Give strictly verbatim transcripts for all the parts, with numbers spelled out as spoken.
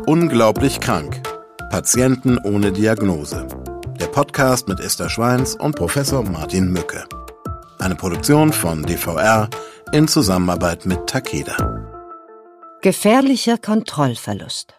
Unglaublich krank. Patienten ohne Diagnose. Der Podcast mit Esther Schweins und Professor Martin Mücke. Eine Produktion von D V R in Zusammenarbeit mit Takeda. Gefährlicher Kontrollverlust.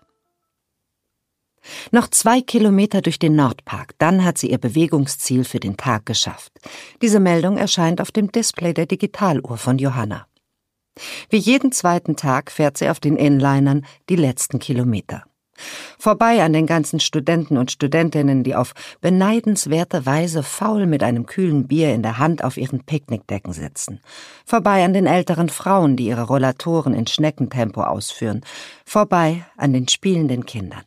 Noch zwei Kilometer durch den Nordpark, dann hat sie ihr Bewegungsziel für den Tag geschafft. Diese Meldung erscheint auf dem Display der Digitaluhr von Johanna. Wie jeden zweiten Tag fährt sie auf den Inlinern die letzten Kilometer. Vorbei an den ganzen Studenten und Studentinnen, die auf beneidenswerte Weise faul mit einem kühlen Bier in der Hand auf ihren Picknickdecken sitzen. Vorbei an den älteren Frauen, die ihre Rollatoren in Schneckentempo ausführen. Vorbei an den spielenden Kindern.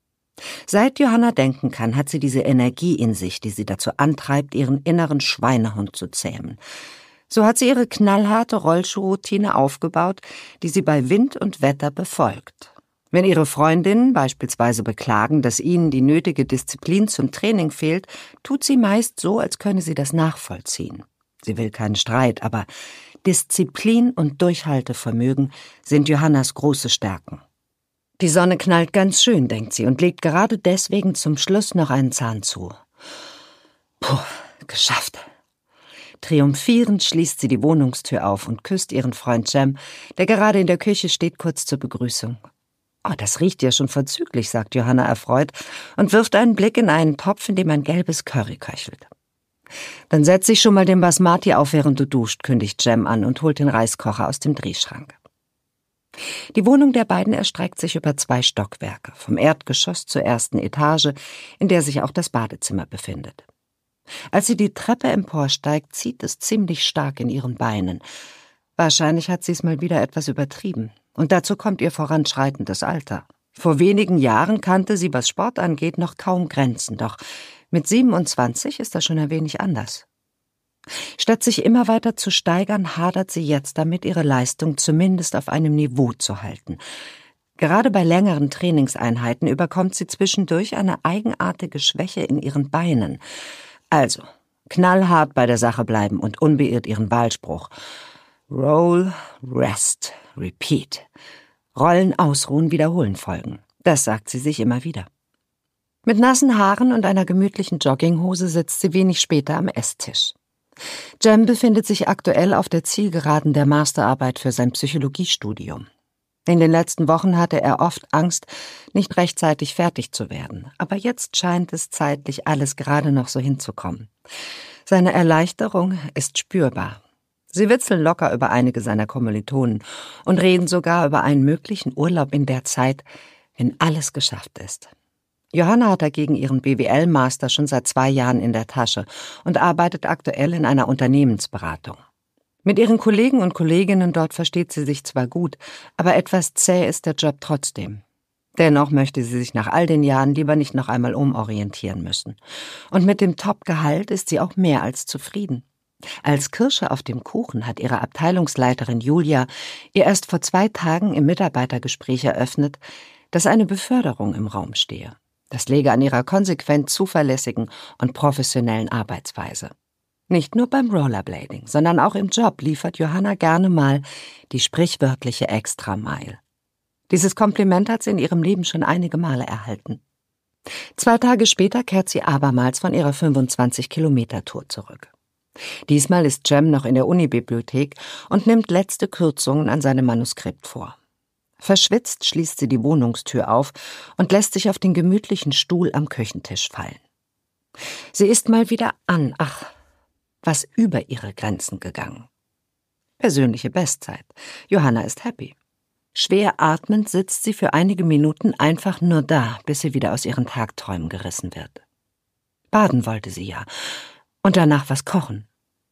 Seit Johanna denken kann, hat sie diese Energie in sich, die sie dazu antreibt, ihren inneren Schweinehund zu zähmen. So hat sie ihre knallharte Rollschuhroutine aufgebaut, die sie bei Wind und Wetter befolgt. Wenn ihre Freundinnen beispielsweise beklagen, dass ihnen die nötige Disziplin zum Training fehlt, tut sie meist so, als könne sie das nachvollziehen. Sie will keinen Streit, aber Disziplin und Durchhaltevermögen sind Johannas große Stärken. Die Sonne knallt ganz schön, denkt sie, und legt gerade deswegen zum Schluss noch einen Zahn zu. Puh, geschafft. Triumphierend schließt sie die Wohnungstür auf und küsst ihren Freund Cem, der gerade in der Küche steht, kurz zur Begrüßung. »Oh, das riecht ja schon vorzüglich«, sagt Johanna erfreut und wirft einen Blick in einen Topf, in dem ein gelbes Curry köchelt. »Dann setz dich schon mal den Basmati auf, während du duscht«, kündigt Cem an und holt den Reiskocher aus dem Drehschrank. Die Wohnung der beiden erstreckt sich über zwei Stockwerke, vom Erdgeschoss zur ersten Etage, in der sich auch das Badezimmer befindet. Als sie die Treppe emporsteigt, zieht es ziemlich stark in ihren Beinen. Wahrscheinlich hat sie es mal wieder etwas übertrieben. Und dazu kommt ihr voranschreitendes Alter. Vor wenigen Jahren kannte sie, was Sport angeht, noch kaum Grenzen, doch mit siebenundzwanzig ist das schon ein wenig anders. Statt sich immer weiter zu steigern, hadert sie jetzt damit, ihre Leistung zumindest auf einem Niveau zu halten. Gerade bei längeren Trainingseinheiten überkommt sie zwischendurch eine eigenartige Schwäche in ihren Beinen. Also, knallhart bei der Sache bleiben und unbeirrt ihren Wahlspruch. Roll, rest, repeat. Rollen, ausruhen, wiederholen folgen. Das sagt sie sich immer wieder. Mit nassen Haaren und einer gemütlichen Jogginghose sitzt sie wenig später am Esstisch. Cem befindet sich aktuell auf der Zielgeraden der Masterarbeit für sein Psychologiestudium. In den letzten Wochen hatte er oft Angst, nicht rechtzeitig fertig zu werden. Aber jetzt scheint es zeitlich alles gerade noch so hinzukommen. Seine Erleichterung ist spürbar. Sie witzeln locker über einige seiner Kommilitonen und reden sogar über einen möglichen Urlaub in der Zeit, wenn alles geschafft ist. Johanna hat dagegen ihren B W L-Master schon seit zwei Jahren in der Tasche und arbeitet aktuell in einer Unternehmensberatung. Mit ihren Kollegen und Kolleginnen dort versteht sie sich zwar gut, aber etwas zäh ist der Job trotzdem. Dennoch möchte sie sich nach all den Jahren lieber nicht noch einmal umorientieren müssen. Und mit dem Top-Gehalt ist sie auch mehr als zufrieden. Als Kirsche auf dem Kuchen hat ihre Abteilungsleiterin Julia ihr erst vor zwei Tagen im Mitarbeitergespräch eröffnet, dass eine Beförderung im Raum stehe. Das läge an ihrer konsequent zuverlässigen und professionellen Arbeitsweise. Nicht nur beim Rollerblading, sondern auch im Job liefert Johanna gerne mal die sprichwörtliche Extrameile. Dieses Kompliment hat sie in ihrem Leben schon einige Male erhalten. Zwei Tage später kehrt sie abermals von ihrer fünfundzwanzig-Kilometer-Tour zurück. Diesmal ist Cem noch in der Unibibliothek und nimmt letzte Kürzungen an seinem Manuskript vor. Verschwitzt schließt sie die Wohnungstür auf und lässt sich auf den gemütlichen Stuhl am Küchentisch fallen. Sie ist mal wieder an, ach, was über ihre Grenzen gegangen. Persönliche Bestzeit. Johanna ist happy. Schwer atmend sitzt sie für einige Minuten einfach nur da, bis sie wieder aus ihren Tagträumen gerissen wird. Baden wollte sie ja. Und danach was kochen.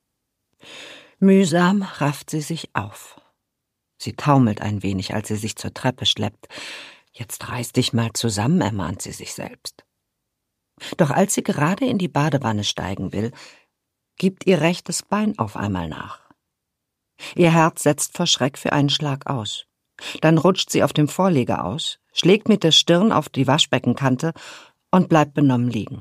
Mühsam rafft sie sich auf. Sie taumelt ein wenig, als sie sich zur Treppe schleppt. Jetzt reiß dich mal zusammen, ermahnt sie sich selbst. Doch als sie gerade in die Badewanne steigen will, gibt ihr rechtes Bein auf einmal nach. Ihr Herz setzt vor Schreck für einen Schlag aus. Dann rutscht sie auf dem Vorleger aus, schlägt mit der Stirn auf die Waschbeckenkante und bleibt benommen liegen.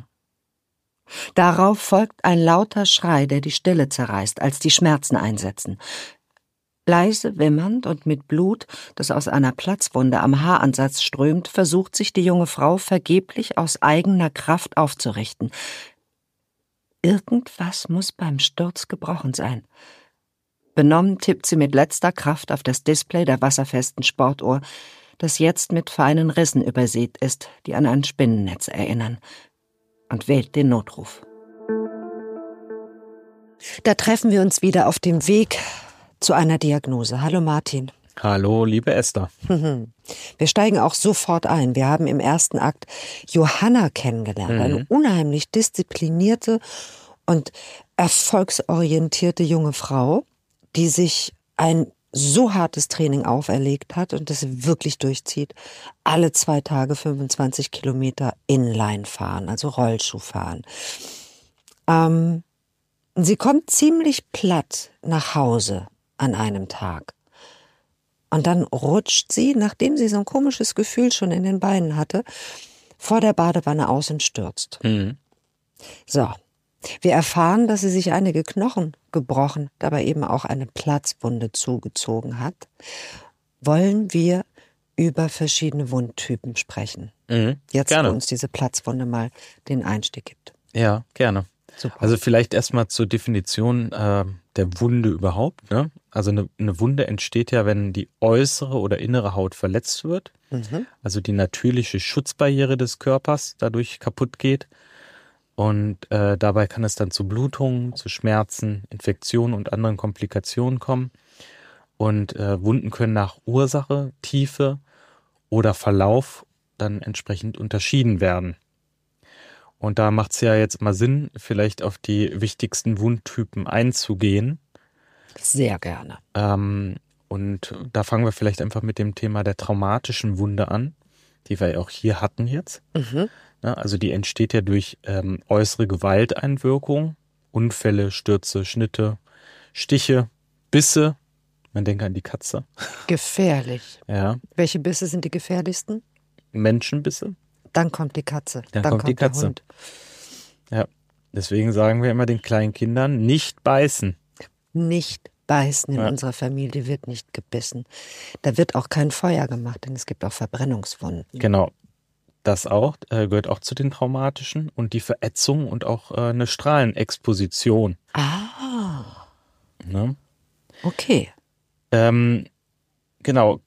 Darauf folgt ein lauter Schrei, der die Stille zerreißt, als die Schmerzen einsetzen. Leise wimmernd und mit Blut, das aus einer Platzwunde am Haaransatz strömt, versucht sich die junge Frau vergeblich aus eigener Kraft aufzurichten. Irgendwas muss beim Sturz gebrochen sein. Benommen tippt sie mit letzter Kraft auf das Display der wasserfesten Sportuhr, das jetzt mit feinen Rissen übersät ist, die an ein Spinnennetz erinnern, und wählt den Notruf. Da treffen wir uns wieder auf dem Weg zu einer Diagnose. Hallo Martin. Hallo, liebe Esther. Wir steigen auch sofort ein. Wir haben im ersten Akt Johanna kennengelernt, mhm. eine unheimlich disziplinierte und erfolgsorientierte junge Frau, die sich ein so hartes Training auferlegt hat und das wirklich durchzieht. Alle zwei Tage fünfundzwanzig Kilometer Inline fahren, also Rollschuh fahren. Ähm, sie kommt ziemlich platt nach Hause an einem Tag. Und dann rutscht sie, nachdem sie so ein komisches Gefühl schon in den Beinen hatte, vor der Badewanne aus und stürzt. Mhm. So, wir erfahren, dass sie sich einige Knochen gebrochen, dabei eben auch eine Platzwunde zugezogen hat. Wollen wir über verschiedene Wundtypen sprechen? Mhm, Jetzt, gerne. wo uns diese Platzwunde mal den Einstieg gibt. Ja, gerne. Super. Also vielleicht erstmal zur Definition äh, der Wunde überhaupt. Ne? Also eine, eine Wunde entsteht ja, wenn die äußere oder innere Haut verletzt wird. Mhm. Also die natürliche Schutzbarriere des Körpers dadurch kaputt geht. Und äh, dabei kann es dann zu Blutungen, zu Schmerzen, Infektionen und anderen Komplikationen kommen. Und äh, Wunden können nach Ursache, Tiefe oder Verlauf dann entsprechend unterschieden werden. Und da macht es ja jetzt mal Sinn, vielleicht auf die wichtigsten Wundtypen einzugehen. Sehr gerne. Ähm, und da fangen wir vielleicht einfach mit dem Thema der traumatischen Wunde an, die wir ja auch hier hatten jetzt. Mhm. Ja, also die entsteht ja durch ähm, äußere Gewalteinwirkung, Unfälle, Stürze, Schnitte, Stiche, Bisse. Man denkt an die Katze. Gefährlich. Ja. Welche Bisse sind die gefährlichsten? Menschenbisse. Dann kommt die Katze. Dann, Dann kommt, kommt die Katze. Der Hund. Ja, deswegen sagen wir immer den kleinen Kindern, nicht beißen. Nicht beißen. In ja. unserer Familie wird nicht gebissen. Da wird auch kein Feuer gemacht, denn es gibt auch Verbrennungswunden. Genau, das auch, äh, gehört auch zu den traumatischen. Und die Verätzung und auch äh, eine Strahlenexposition. Ah, ne? Okay. Ähm, genau,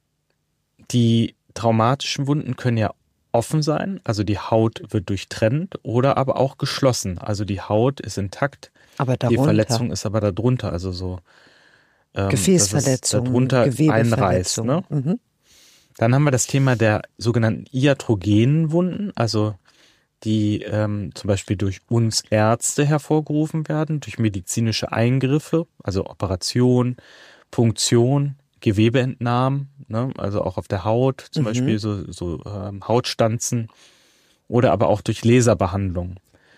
die traumatischen Wunden können ja offen sein, also die Haut wird durchtrennt oder aber auch geschlossen. Also die Haut ist intakt, aber darunter. Die Verletzung ist aber darunter, also so ähm, Gefäßverletzung, darunter einreißt. Ne? Mhm. Dann haben wir das Thema der sogenannten iatrogenen Wunden, also die ähm, zum Beispiel durch uns Ärzte hervorgerufen werden, durch medizinische Eingriffe, also Operation, Punktion, Gewebeentnahmen, ne, also auch auf der Haut, zum mhm. Beispiel so, so ähm, Hautstanzen oder aber auch durch Laserbehandlung.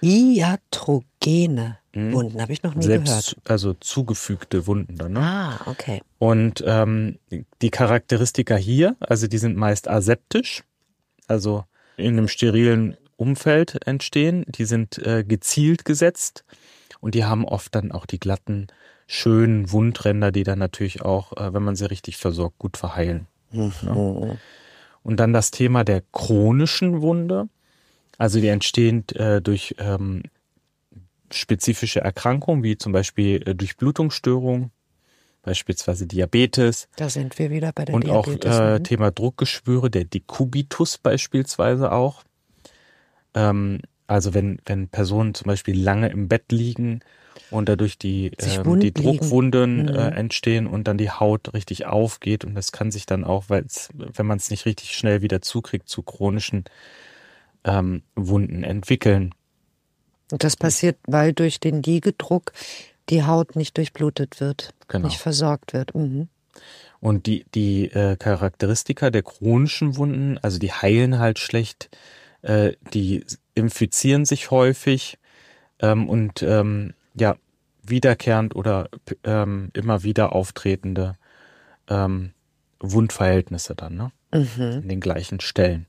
Iatrogene mhm. Wunden, habe ich noch nie Selbst, gehört. Also zugefügte Wunden dann. Ne? Ah, okay. Und ähm, die Charakteristika hier, also die sind meist aseptisch, also in einem sterilen Umfeld entstehen. Die sind äh, gezielt gesetzt und die haben oft dann auch die glatten, schönen Wundränder, die dann natürlich auch, äh, wenn man sie richtig versorgt, gut verheilen. Mhm. Ja. Und dann das Thema der chronischen Wunde. Also die entstehen äh, durch ähm, spezifische Erkrankungen, wie zum Beispiel äh, Durchblutungsstörungen, beispielsweise Diabetes. Da sind wir wieder bei der und Diabetes. Und auch äh, Thema Druckgeschwüre, der Dekubitus beispielsweise auch. Ähm, also wenn, wenn Personen zum Beispiel lange im Bett liegen und dadurch die, äh, die Druckwunden äh, entstehen und dann die Haut richtig aufgeht. Und das kann sich dann auch, weil's, wenn man es nicht richtig schnell wieder zukriegt, zu chronischen ähm, Wunden entwickeln. Und das passiert, weil durch den Liegedruck die Haut nicht durchblutet wird, genau. nicht versorgt wird. Mhm. Und die, die äh, Charakteristika der chronischen Wunden, also die heilen halt schlecht, äh, die infizieren sich häufig ähm, und ähm, ja, wiederkehrend oder ähm, immer wieder auftretende ähm, Wundverhältnisse dann, ne? Mhm. In den gleichen Stellen.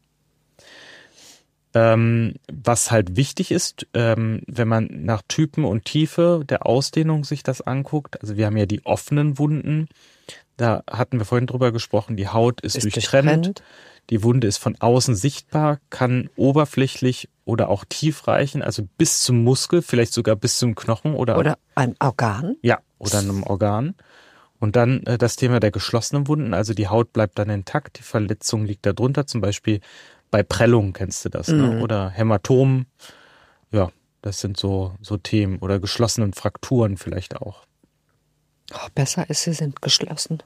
Ähm, was halt wichtig ist, ähm, wenn man nach Typen und Tiefe der Ausdehnung sich das anguckt, also wir haben ja die offenen Wunden, Da hatten wir vorhin drüber gesprochen, die Haut ist, ist durchtrennt. durchtrennt. Die Wunde ist von außen sichtbar, kann oberflächlich oder auch tief reichen, also bis zum Muskel, vielleicht sogar bis zum Knochen oder, oder ein Organ. Ja, oder einem Organ. Und dann äh, das Thema der geschlossenen Wunden, also die Haut bleibt dann intakt, die Verletzung liegt da drunter, zum Beispiel bei Prellungen kennst du das, mhm. ne? Oder Hämatomen, ja, das sind so, so Themen oder geschlossenen Frakturen vielleicht auch. Oh, besser ist, sie sind geschlossen.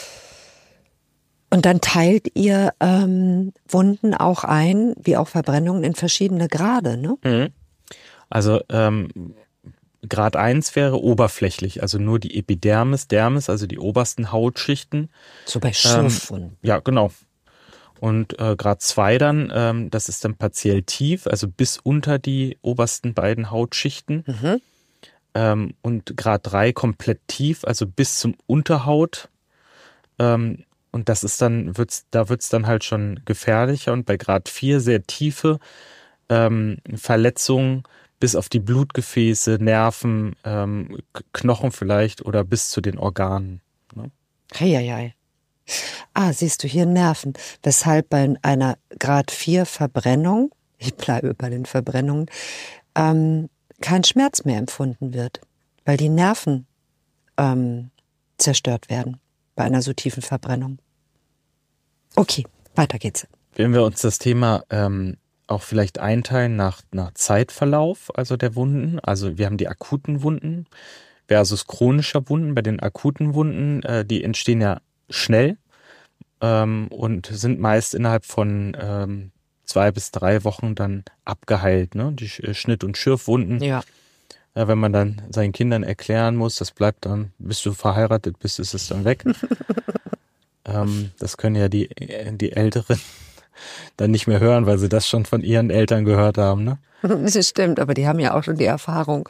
Und dann teilt ihr ähm, Wunden auch ein, wie auch Verbrennungen, in verschiedene Grade, ne? Mhm. Also ähm, Grad eins wäre oberflächlich, also nur die Epidermis, Dermis, also die obersten Hautschichten. So bei Schürfwunden. Ähm, ja, genau. Und äh, Grad zwei dann, ähm, das ist dann partiell tief, also bis unter die obersten beiden Hautschichten. Mhm. Ähm, und Grad drei komplett tief, also bis zum Unterhaut. Ähm, Und das ist dann, wird's, da wird's dann halt schon gefährlicher. Und bei Grad vier sehr tiefe ähm, Verletzungen bis auf die Blutgefäße, Nerven, ähm, Knochen vielleicht oder bis zu den Organen. Ne? Heieiei. Ah, siehst du hier Nerven. Weshalb bei einer Grad vier Verbrennung, ich bleibe bei den Verbrennungen, ähm, kein Schmerz mehr empfunden wird, weil die Nerven ähm, zerstört werden. Bei einer so tiefen Verbrennung. Okay, weiter geht's. Wenn wir uns das Thema ähm, auch vielleicht einteilen nach, nach Zeitverlauf, also der Wunden, also wir haben die akuten Wunden versus chronischer Wunden. Bei den akuten Wunden, äh, die entstehen ja schnell ähm, und sind meist innerhalb von ähm, zwei bis drei Wochen dann abgeheilt. Ne? Die Schnitt- und Schürfwunden. Ja. Ja, wenn man dann seinen Kindern erklären muss, das bleibt dann, bis du verheiratet bist, ist es dann weg. ähm, das können ja die, die Älteren dann nicht mehr hören, weil sie das schon von ihren Eltern gehört haben. Ne? Das stimmt, aber die haben ja auch schon die Erfahrung.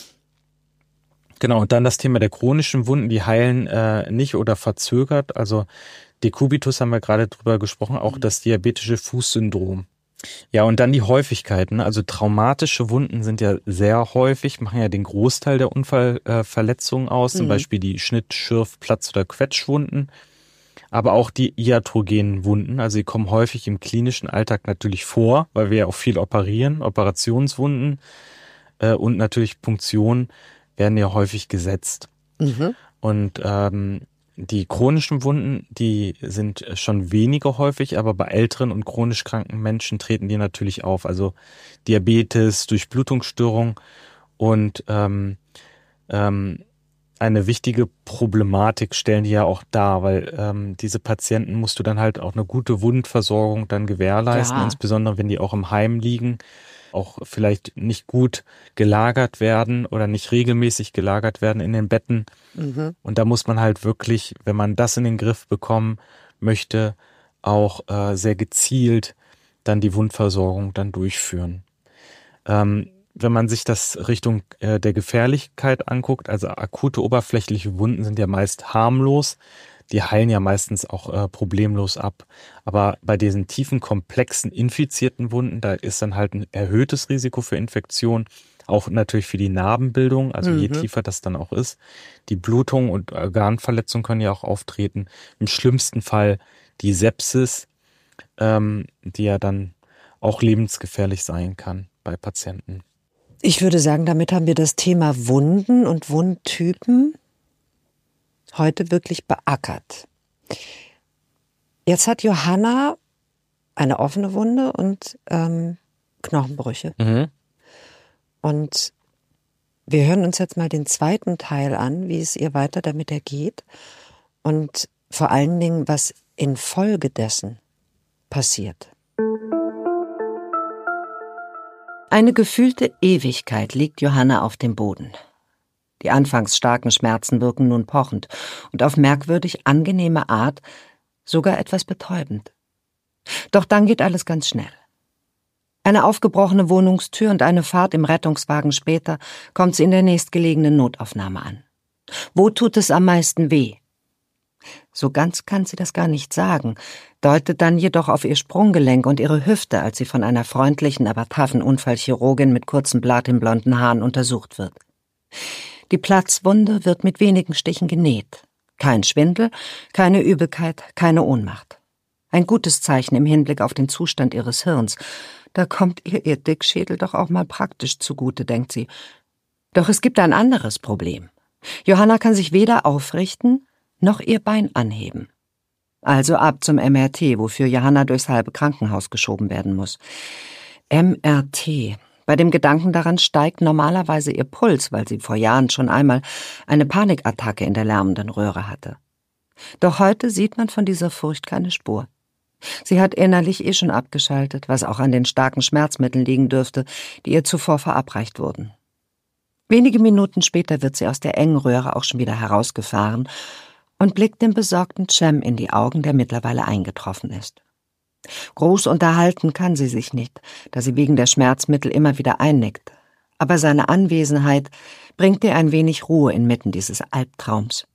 Genau, und dann das Thema der chronischen Wunden, die heilen äh, nicht oder verzögert. Also Dekubitus haben wir gerade drüber gesprochen, auch das diabetische Fußsyndrom. Ja, und dann die Häufigkeiten. Also traumatische Wunden sind ja sehr häufig, machen ja den Großteil der Unfallverletzungen äh, aus, zum mhm. Beispiel die Schnitt-, Schürf-, Platz- oder Quetschwunden. Aber auch die iatrogenen Wunden, also die kommen häufig im klinischen Alltag natürlich vor, weil wir ja auch viel operieren, Operationswunden äh, und natürlich Punktionen werden ja häufig gesetzt. Mhm. Und ähm, die chronischen Wunden, die sind schon weniger häufig, aber bei älteren und chronisch kranken Menschen treten die natürlich auf. Also Diabetes, Durchblutungsstörung und ähm, ähm, eine wichtige Problematik stellen die ja auch dar, weil ähm, diese Patienten musst du dann halt auch eine gute Wundversorgung dann gewährleisten, ja. Insbesondere wenn die auch im Heim liegen, auch vielleicht nicht gut gelagert werden oder nicht regelmäßig gelagert werden in den Betten. Mhm. Und da muss man halt wirklich, wenn man das in den Griff bekommen möchte, auch äh, sehr gezielt dann die Wundversorgung dann durchführen. Ähm, wenn man sich das Richtung äh, der Gefährlichkeit anguckt, also akute oberflächliche Wunden sind ja meist harmlos, die heilen ja meistens auch äh, problemlos ab. Aber bei diesen tiefen, komplexen, infizierten Wunden, da ist dann halt ein erhöhtes Risiko für Infektion, auch natürlich für die Narbenbildung, also mhm. je tiefer das dann auch ist. Die Blutung und Organverletzung können ja auch auftreten. Im schlimmsten Fall die Sepsis, ähm, die ja dann auch lebensgefährlich sein kann bei Patienten. Ich würde sagen, damit haben wir das Thema Wunden und Wundtypen heute wirklich beackert. Jetzt hat Johanna eine offene Wunde und ähm, Knochenbrüche. Mhm. Und wir hören uns jetzt mal den zweiten Teil an, wie es ihr weiter damit ergeht und vor allen Dingen, was infolgedessen passiert. Eine gefühlte Ewigkeit liegt Johanna auf dem Boden. Die anfangs starken Schmerzen wirken nun pochend und auf merkwürdig angenehme Art sogar etwas betäubend. Doch dann geht alles ganz schnell. Eine aufgebrochene Wohnungstür und eine Fahrt im Rettungswagen später kommt sie in der nächstgelegenen Notaufnahme an. Wo tut es am meisten weh? So ganz kann sie das gar nicht sagen, deutet dann jedoch auf ihr Sprunggelenk und ihre Hüfte, als sie von einer freundlichen, aber taffen Unfallchirurgin mit kurzem Blatt in blonden Haaren untersucht wird. Die Platzwunde wird mit wenigen Stichen genäht. Kein Schwindel, keine Übelkeit, keine Ohnmacht. Ein gutes Zeichen im Hinblick auf den Zustand ihres Hirns. Da kommt ihr ihr Dickschädel doch auch mal praktisch zugute, denkt sie. Doch es gibt ein anderes Problem. Johanna kann sich weder aufrichten, noch ihr Bein anheben. Also ab zum M R T, wofür Johanna durchs halbe Krankenhaus geschoben werden muss. M R T. Bei dem Gedanken daran steigt normalerweise ihr Puls, weil sie vor Jahren schon einmal eine Panikattacke in der lärmenden Röhre hatte. Doch heute sieht man von dieser Furcht keine Spur. Sie hat innerlich eh schon abgeschaltet, was auch an den starken Schmerzmitteln liegen dürfte, die ihr zuvor verabreicht wurden. Wenige Minuten später wird sie aus der engen Röhre auch schon wieder herausgefahren und blickt dem besorgten Cem in die Augen, der mittlerweile eingetroffen ist. Groß unterhalten kann sie sich nicht, da sie wegen der Schmerzmittel immer wieder einnickt. Aber seine Anwesenheit bringt ihr ein wenig Ruhe inmitten dieses Albtraums.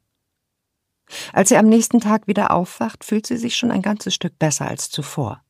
Als sie am nächsten Tag wieder aufwacht, fühlt sie sich schon ein ganzes Stück besser als zuvor.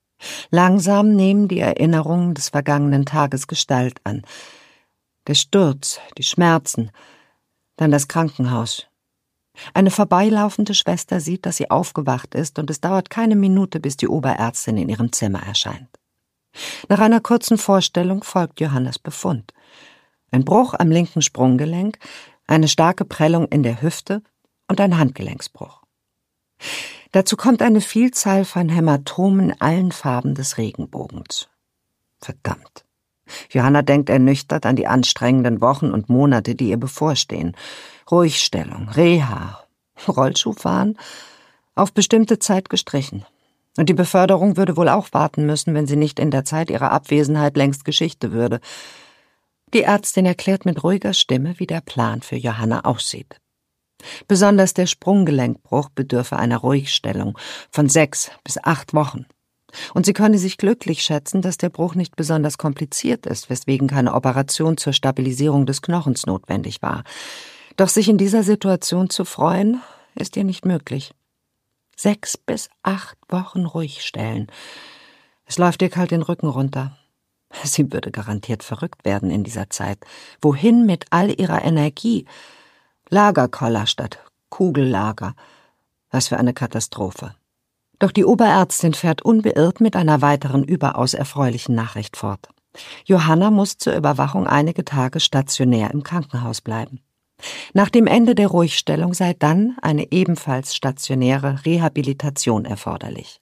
Langsam nehmen die Erinnerungen des vergangenen Tages Gestalt an. Der Sturz, die Schmerzen, dann das Krankenhaus. Eine vorbeilaufende Schwester sieht, dass sie aufgewacht ist, und es dauert keine Minute, bis die Oberärztin in ihrem Zimmer erscheint. Nach einer kurzen Vorstellung folgt Johannas Befund. Ein Bruch am linken Sprunggelenk, eine starke Prellung in der Hüfte und ein Handgelenksbruch. Dazu kommt eine Vielzahl von Hämatomen in allen Farben des Regenbogens. Verdammt. Johanna denkt ernüchtert an die anstrengenden Wochen und Monate, die ihr bevorstehen. Ruhigstellung, Reha, Rollschuhfahren, auf bestimmte Zeit gestrichen. Und die Beförderung würde wohl auch warten müssen, wenn sie nicht in der Zeit ihrer Abwesenheit längst Geschichte würde. Die Ärztin erklärt mit ruhiger Stimme, wie der Plan für Johanna aussieht. Besonders der Sprunggelenkbruch bedürfe einer Ruhigstellung von sechs bis acht Wochen. Und sie könne sich glücklich schätzen, dass der Bruch nicht besonders kompliziert ist, weswegen keine Operation zur Stabilisierung des Knochens notwendig war. Doch sich in dieser Situation zu freuen, ist ihr nicht möglich. Sechs bis acht Wochen ruhig stellen. Es läuft ihr kalt den Rücken runter. Sie würde garantiert verrückt werden in dieser Zeit. Wohin mit all ihrer Energie? Lagerkoller statt Kugellager. Was für eine Katastrophe. Doch die Oberärztin fährt unbeirrt mit einer weiteren überaus erfreulichen Nachricht fort. Johanna muss zur Überwachung einige Tage stationär im Krankenhaus bleiben. Nach dem Ende der Ruhigstellung sei dann eine ebenfalls stationäre Rehabilitation erforderlich.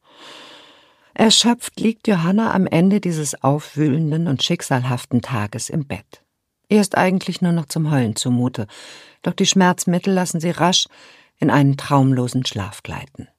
Erschöpft liegt Johanna am Ende dieses aufwühlenden und schicksalhaften Tages im Bett. Ihr ist eigentlich nur noch zum Heulen zumute, doch die Schmerzmittel lassen sie rasch in einen traumlosen Schlaf gleiten.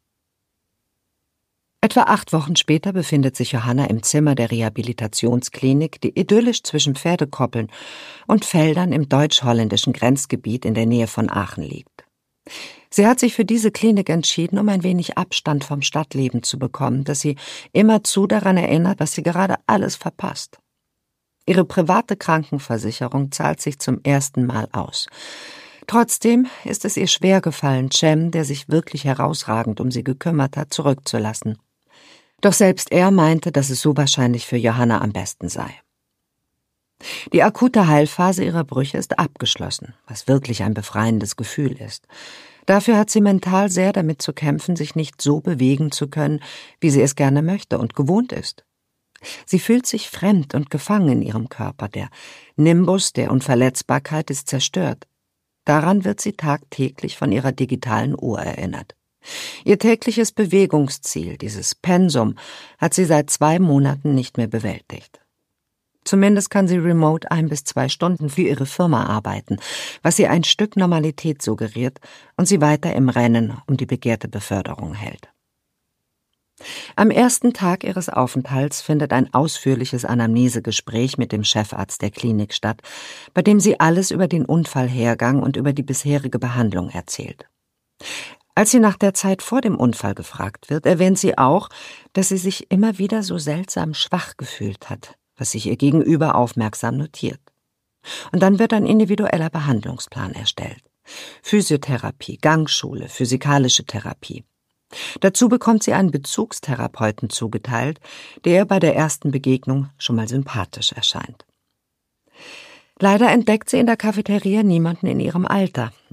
Etwa acht Wochen später befindet sich Johanna im Zimmer der Rehabilitationsklinik, die idyllisch zwischen Pferdekoppeln und Feldern im deutsch-holländischen Grenzgebiet in der Nähe von Aachen liegt. Sie hat sich für diese Klinik entschieden, um ein wenig Abstand vom Stadtleben zu bekommen, das sie immerzu daran erinnert, was sie gerade alles verpasst. Ihre private Krankenversicherung zahlt sich zum ersten Mal aus. Trotzdem ist es ihr schwer gefallen, Cem, der sich wirklich herausragend um sie gekümmert hat, zurückzulassen. Doch selbst er meinte, dass es so wahrscheinlich für Johanna am besten sei. Die akute Heilphase ihrer Brüche ist abgeschlossen, was wirklich ein befreiendes Gefühl ist. Dafür hat sie mental sehr damit zu kämpfen, sich nicht so bewegen zu können, wie sie es gerne möchte und gewohnt ist. Sie fühlt sich fremd und gefangen in ihrem Körper. Der Nimbus der Unverletzbarkeit ist zerstört. Daran wird sie tagtäglich von ihrer digitalen Uhr erinnert. Ihr tägliches Bewegungsziel, dieses Pensum, hat sie seit zwei Monaten nicht mehr bewältigt. Zumindest kann sie remote ein bis zwei Stunden für ihre Firma arbeiten, was ihr ein Stück Normalität suggeriert und sie weiter im Rennen um die begehrte Beförderung hält. Am ersten Tag ihres Aufenthalts findet ein ausführliches Anamnesegespräch mit dem Chefarzt der Klinik statt, bei dem sie alles über den Unfallhergang und über die bisherige Behandlung erzählt. Als sie nach der Zeit vor dem Unfall gefragt wird, erwähnt sie auch, dass sie sich immer wieder so seltsam schwach gefühlt hat, was sich ihr Gegenüber aufmerksam notiert. Und dann wird ein individueller Behandlungsplan erstellt. Physiotherapie, Gangschule, physikalische Therapie. Dazu bekommt sie einen Bezugstherapeuten zugeteilt, der bei der ersten Begegnung schon mal sympathisch erscheint. Leider entdeckt sie in der Cafeteria niemanden in ihrem Alter,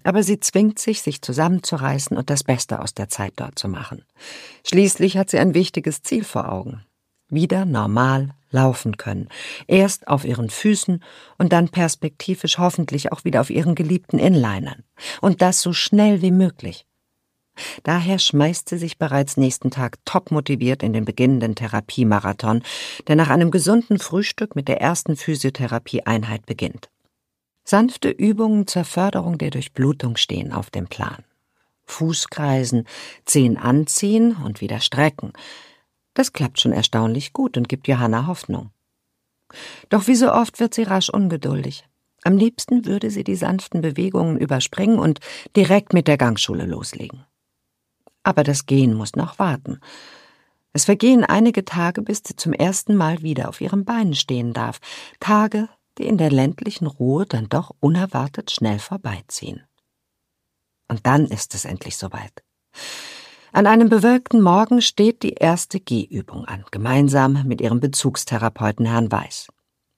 Aber sie zwingt sich, sich zusammenzureißen und das Beste aus der Zeit dort zu machen. Schließlich hat sie ein wichtiges Ziel vor Augen. Wieder normal laufen können. Erst auf ihren Füßen und dann perspektivisch hoffentlich auch wieder auf ihren geliebten Inlinern. Und das so schnell wie möglich. Daher schmeißt sie sich bereits nächsten Tag topmotiviert in den beginnenden Therapiemarathon, der nach einem gesunden Frühstück mit der ersten Physiotherapie-Einheit beginnt. Sanfte Übungen zur Förderung der Durchblutung stehen auf dem Plan. Fußkreisen, Zehen anziehen und wieder strecken. Das klappt schon erstaunlich gut und gibt Johanna Hoffnung. Doch wie so oft wird sie rasch ungeduldig. Am liebsten würde sie die sanften Bewegungen überspringen und direkt mit der Gangschule loslegen. Aber das Gehen muss noch warten. Es vergehen einige Tage, bis sie zum ersten Mal wieder auf ihren Beinen stehen darf. Tage, die in der ländlichen Ruhe dann doch unerwartet schnell vorbeiziehen. Und dann ist es endlich soweit. An einem bewölkten Morgen steht die erste Gehübung an, gemeinsam mit ihrem Bezugstherapeuten Herrn Weiß.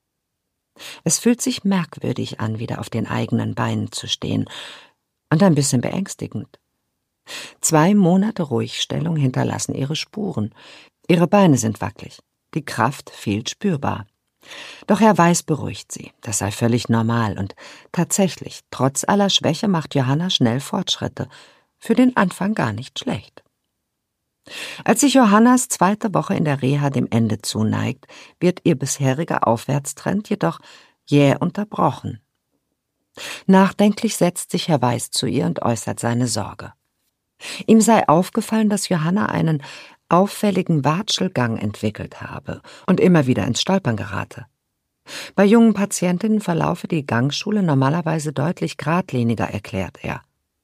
Es fühlt sich merkwürdig an, wieder auf den eigenen Beinen zu stehen und ein bisschen beängstigend. Zwei Monate Ruhigstellung hinterlassen ihre Spuren. Ihre Beine sind wackelig, die Kraft fehlt spürbar. Doch Herr Weiß beruhigt sie, das sei völlig normal und tatsächlich, trotz aller Schwäche macht Johanna schnell Fortschritte, für den Anfang gar nicht schlecht. Als sich Johannas zweite Woche in der Reha dem Ende zuneigt, wird ihr bisheriger Aufwärtstrend jedoch jäh unterbrochen. Nachdenklich setzt sich Herr Weiß zu ihr und äußert seine Sorge. Ihm sei aufgefallen, dass Johanna einen auffälligen Watschelgang entwickelt habe und immer wieder ins Stolpern gerate. Bei jungen Patientinnen verlaufe die Gangschule normalerweise deutlich geradliniger, erklärt er.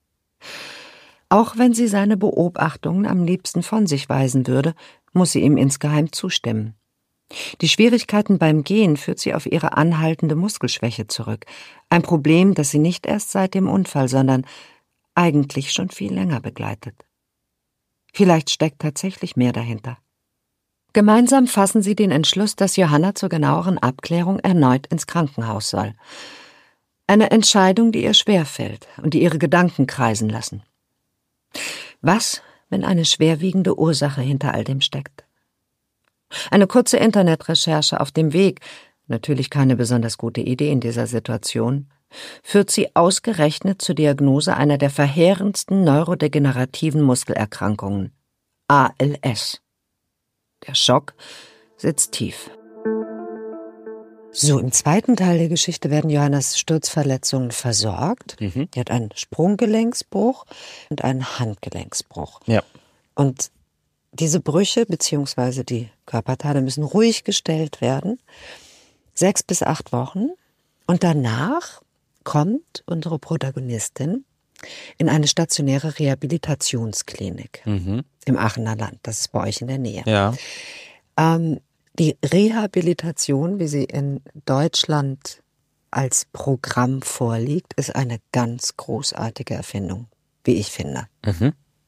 Auch wenn sie seine Beobachtungen am liebsten von sich weisen würde, muss sie ihm insgeheim zustimmen. Die Schwierigkeiten beim Gehen führt sie auf ihre anhaltende Muskelschwäche zurück. Ein Problem, das sie nicht erst seit dem Unfall, sondern eigentlich schon viel länger begleitet. Vielleicht steckt tatsächlich mehr dahinter. Gemeinsam fassen sie den Entschluss, dass Johanna zur genaueren Abklärung erneut ins Krankenhaus soll. Eine Entscheidung, die ihr schwerfällt und die ihre Gedanken kreisen lassen. Was, wenn eine schwerwiegende Ursache hinter all dem steckt? Eine kurze Internetrecherche auf dem Weg, natürlich keine besonders gute Idee in dieser Situation, führt sie ausgerechnet zur Diagnose einer der verheerendsten neurodegenerativen Muskelerkrankungen, A L S. Der Schock sitzt tief. So, im zweiten Teil der Geschichte werden Johannas Sturzverletzungen versorgt. Mhm. Die hat einen Sprunggelenksbruch und einen Handgelenksbruch. Ja. Und diese Brüche bzw. die Körperteile müssen ruhig gestellt werden. Sechs bis acht Wochen. Und danach kommt unsere Protagonistin in eine stationäre Rehabilitationsklinik mhm. im Aachener Land. Das ist bei euch in der Nähe. Ja. Ähm, Die Rehabilitation, wie sie in Deutschland als Programm vorliegt, ist eine ganz großartige Erfindung, wie ich finde. Mhm.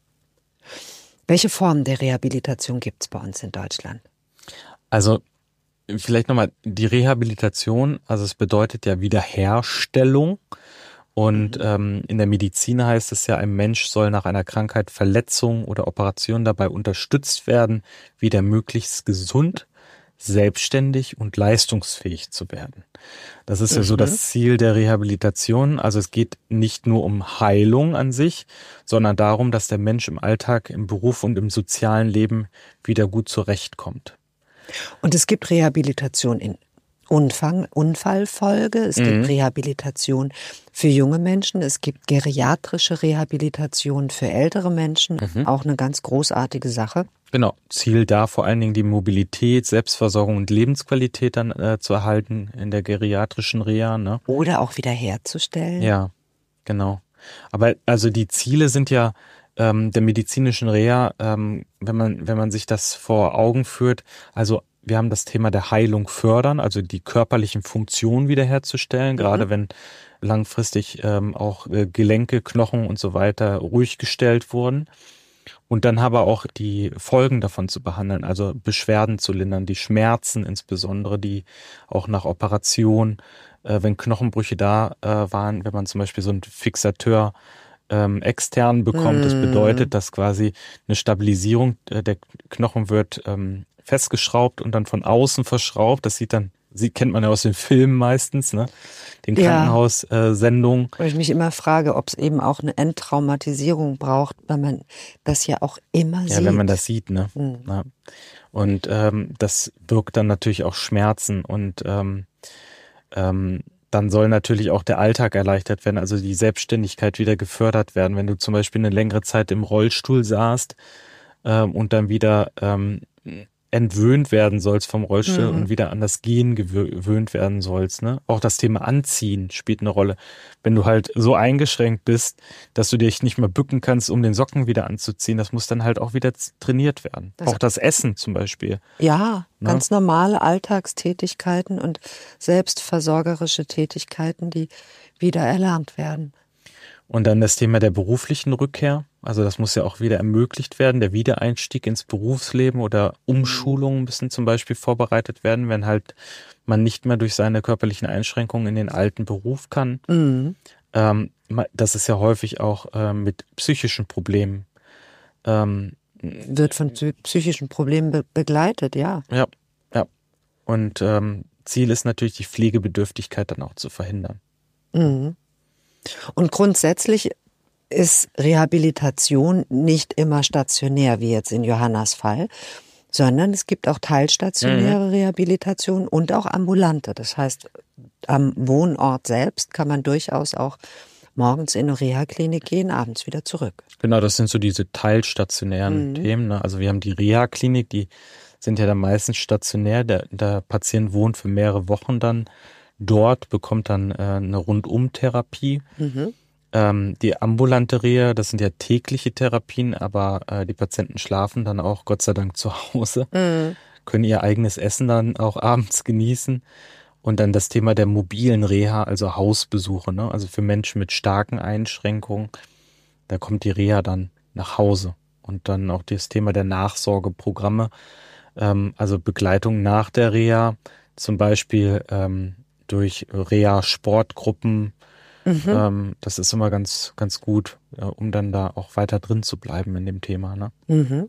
Welche Formen der Rehabilitation gibt es bei uns in Deutschland? Also vielleicht nochmal, die Rehabilitation, also es bedeutet ja Wiederherstellung. Und mhm. ähm, in der Medizin heißt es ja, ein Mensch soll nach einer Krankheit, Verletzung oder Operation dabei unterstützt werden, wieder möglichst gesund, selbstständig und leistungsfähig zu werden. Das ist mhm. ja so das Ziel der Rehabilitation. Also es geht nicht nur um Heilung an sich, sondern darum, dass der Mensch im Alltag, im Beruf und im sozialen Leben wieder gut zurechtkommt. Und es gibt Rehabilitation in Unfall, Unfallfolge, es mhm. gibt Rehabilitation für junge Menschen, es gibt geriatrische Rehabilitation für ältere Menschen, mhm. auch eine ganz großartige Sache. Genau, Ziel da vor allen Dingen die Mobilität, Selbstversorgung und Lebensqualität dann äh, zu erhalten in der geriatrischen Reha. Ne? Oder auch wiederherzustellen. Ja, genau. Aber also die Ziele sind ja ähm, der medizinischen Reha, ähm, wenn man wenn man sich das vor Augen führt, also wir haben das Thema der Heilung fördern, also die körperlichen Funktionen wiederherzustellen, mhm. gerade wenn langfristig ähm, auch äh, Gelenke, Knochen und so weiter ruhig gestellt wurden. Und dann aber auch die Folgen davon zu behandeln, also Beschwerden zu lindern, die Schmerzen insbesondere, die auch nach Operation, äh, wenn Knochenbrüche da äh, waren, wenn man zum Beispiel so einen Fixateur ähm, extern bekommt, mm. das bedeutet, dass quasi eine Stabilisierung äh, der Knochen wird ähm, festgeschraubt und dann von außen verschraubt. Das sieht dann, sie kennt man ja aus den Filmen meistens, ne? Den Krankenhaussendungen. Ja. Weil ich mich immer frage, ob es eben auch eine Enttraumatisierung braucht, weil man das ja auch immer ja, sieht. Ja, wenn man das sieht, ne? Mhm. Ja. Und ähm, das birgt dann natürlich auch Schmerzen und ähm, ähm, dann soll natürlich auch der Alltag erleichtert werden, also die Selbstständigkeit wieder gefördert werden. Wenn du zum Beispiel eine längere Zeit im Rollstuhl saßt ähm, und dann wieder ähm, entwöhnt werden sollst vom Rollstuhl mhm. und wieder an das Gehen gewöhnt werden sollst. Ne? Auch das Thema Anziehen spielt eine Rolle. Wenn du halt so eingeschränkt bist, dass du dich nicht mehr bücken kannst, um den Socken wieder anzuziehen, das muss dann halt auch wieder trainiert werden. Das auch das Essen zum Beispiel. Ja, ne? Ganz normale Alltagstätigkeiten und selbstversorgerische Tätigkeiten, die wieder erlernt werden. Und dann das Thema der beruflichen Rückkehr. Also das muss ja auch wieder ermöglicht werden. Der Wiedereinstieg ins Berufsleben oder Umschulungen müssen zum Beispiel vorbereitet werden, wenn halt man nicht mehr durch seine körperlichen Einschränkungen in den alten Beruf kann. Mhm. Ähm, das ist ja häufig auch äh, mit psychischen Problemen. Ähm, Wird von psychischen Problemen be- begleitet, ja. Ja, ja. Und ähm, Ziel ist natürlich, die Pflegebedürftigkeit dann auch zu verhindern. Mhm. Und grundsätzlich ist Rehabilitation nicht immer stationär, wie jetzt in Johannas Fall, sondern es gibt auch teilstationäre mhm. Rehabilitation und auch ambulante. Das heißt, am Wohnort selbst kann man durchaus auch morgens in eine Reha-Klinik gehen, abends wieder zurück. Genau, das sind so diese teilstationären mhm. Themen. Ne? Also wir haben die Reha-Klinik, die sind ja dann meistens stationär. Der, der Patient wohnt für mehrere Wochen dann dort, bekommt dann äh, eine Rundum-Therapie. Mhm. Ähm, die ambulante Reha, das sind ja tägliche Therapien, aber äh, die Patienten schlafen dann auch Gott sei Dank zu Hause, mhm. können ihr eigenes Essen dann auch abends genießen. Und dann das Thema der mobilen Reha, also Hausbesuche, ne? Also für Menschen mit starken Einschränkungen, da kommt die Reha dann nach Hause. Und dann auch das Thema der Nachsorgeprogramme, ähm, also Begleitung nach der Reha, zum Beispiel ähm, durch Reha-Sportgruppen. Mhm. Ähm, das ist immer ganz, ganz gut, äh, um dann da auch weiter drin zu bleiben in dem Thema. Ne? Mhm.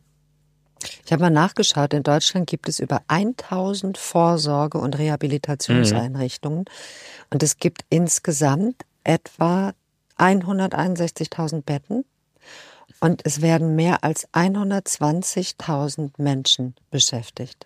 Ich habe mal nachgeschaut, in Deutschland gibt es über tausend Vorsorge- und Rehabilitationseinrichtungen. Mhm. Und es gibt insgesamt etwa hunderteinundsechzigtausend Betten. Und es werden mehr als hundertzwanzigtausend Menschen beschäftigt.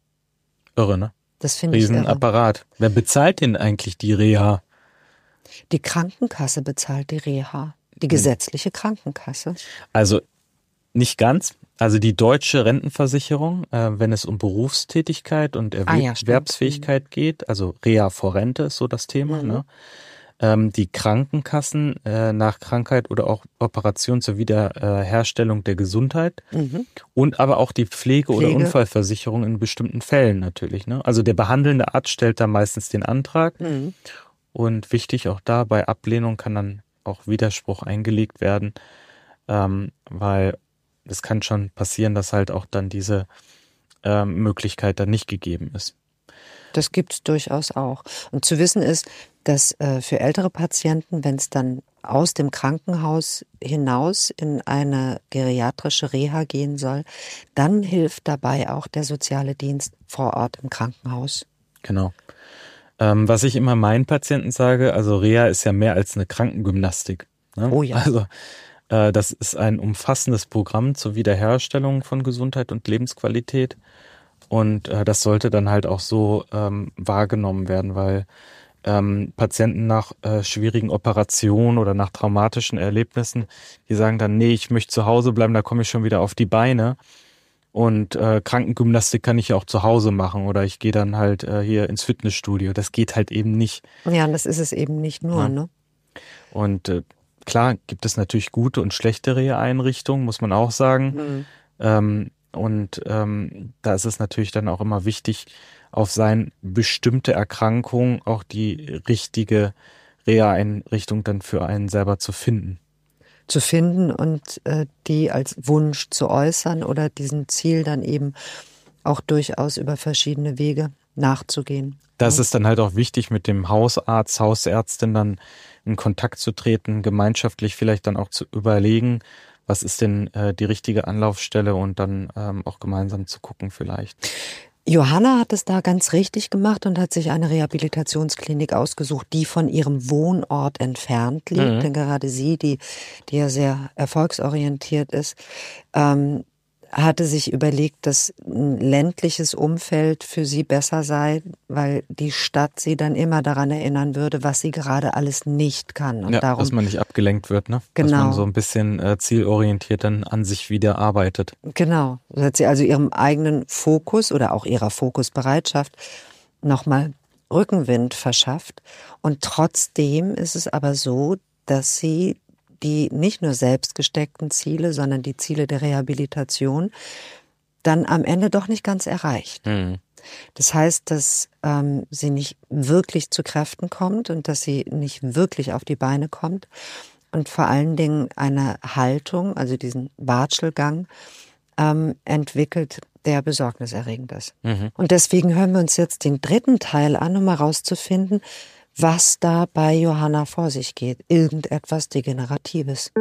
Irre, ne? Das finde ich irre. Riesenapparat. Wer bezahlt denn eigentlich die Reha? Die Krankenkasse bezahlt die Reha. Die gesetzliche Krankenkasse. Also nicht ganz. Also die deutsche Rentenversicherung, äh, wenn es um Berufstätigkeit und Erwerb- ah, ja, Erwerbsfähigkeit geht, also Reha vor Rente ist so das Thema, mhm. ne? Ähm, die Krankenkassen äh, nach Krankheit oder auch Operation zur Wiederherstellung der Gesundheit mhm. und aber auch die Pflege- Pflege oder Unfallversicherung in bestimmten Fällen natürlich. Ne? Also der behandelnde Arzt stellt da meistens den Antrag mhm. und wichtig auch da, bei Ablehnung kann dann auch Widerspruch eingelegt werden, ähm, weil es kann schon passieren, dass halt auch dann diese ähm, Möglichkeit dann nicht gegeben ist. Das gibt es durchaus auch. Und zu wissen ist, dass äh, für ältere Patienten, wenn es dann aus dem Krankenhaus hinaus in eine geriatrische Reha gehen soll, dann hilft dabei auch der soziale Dienst vor Ort im Krankenhaus. Genau. Ähm, was ich immer meinen Patienten sage, also Reha ist ja mehr als eine Krankengymnastik. Ne? Oh ja. Also äh, das ist ein umfassendes Programm zur Wiederherstellung von Gesundheit und Lebensqualität. Und äh, das sollte dann halt auch so ähm, wahrgenommen werden, weil ähm, Patienten nach äh, schwierigen Operationen oder nach traumatischen Erlebnissen, die sagen dann, nee, ich möchte zu Hause bleiben, da komme ich schon wieder auf die Beine. Und äh, Krankengymnastik kann ich ja auch zu Hause machen oder ich gehe dann halt äh, hier ins Fitnessstudio. Das geht halt eben nicht. Ja, das ist es eben nicht nur, ja. ne? Und äh, klar gibt es natürlich gute und schlechte Reha-Einrichtungen, muss man auch sagen. Mhm. Ähm, Und ähm, da ist es natürlich dann auch immer wichtig, auf seine bestimmte Erkrankung auch die richtige Reha-Einrichtung dann für einen selber zu finden. zu finden und äh, die als Wunsch zu äußern oder diesem Ziel dann eben auch durchaus über verschiedene Wege nachzugehen. Das ist dann halt auch wichtig, mit dem Hausarzt, Hausärztin dann in Kontakt zu treten, gemeinschaftlich vielleicht dann auch zu überlegen, was ist denn äh, die richtige Anlaufstelle und dann ähm, auch gemeinsam zu gucken vielleicht. Johanna hat es da ganz richtig gemacht und hat sich eine Rehabilitationsklinik ausgesucht, die von ihrem Wohnort entfernt liegt. Mhm. Denn gerade sie, die, die ja sehr erfolgsorientiert ist, ähm, hatte sich überlegt, dass ein ländliches Umfeld für sie besser sei, weil die Stadt sie dann immer daran erinnern würde, was sie gerade alles nicht kann. Und ja, darum, dass man nicht abgelenkt wird, ne? Genau. Dass man so ein bisschen äh, zielorientiert dann an sich wieder arbeitet. Genau. So hat sie also ihrem eigenen Fokus oder auch ihrer Fokusbereitschaft nochmal Rückenwind verschafft. Und trotzdem ist es aber so, dass sie die nicht nur selbst gesteckten Ziele, sondern die Ziele der Rehabilitation dann am Ende doch nicht ganz erreicht. Mhm. Das heißt, dass ähm, sie nicht wirklich zu Kräften kommt und dass sie nicht wirklich auf die Beine kommt und vor allen Dingen eine Haltung, also diesen Watschelgang, ähm, entwickelt, der besorgniserregend ist. Mhm. Und deswegen hören wir uns jetzt den dritten Teil an, um herauszufinden, was da bei Johanna vor sich geht. Irgendetwas Degeneratives.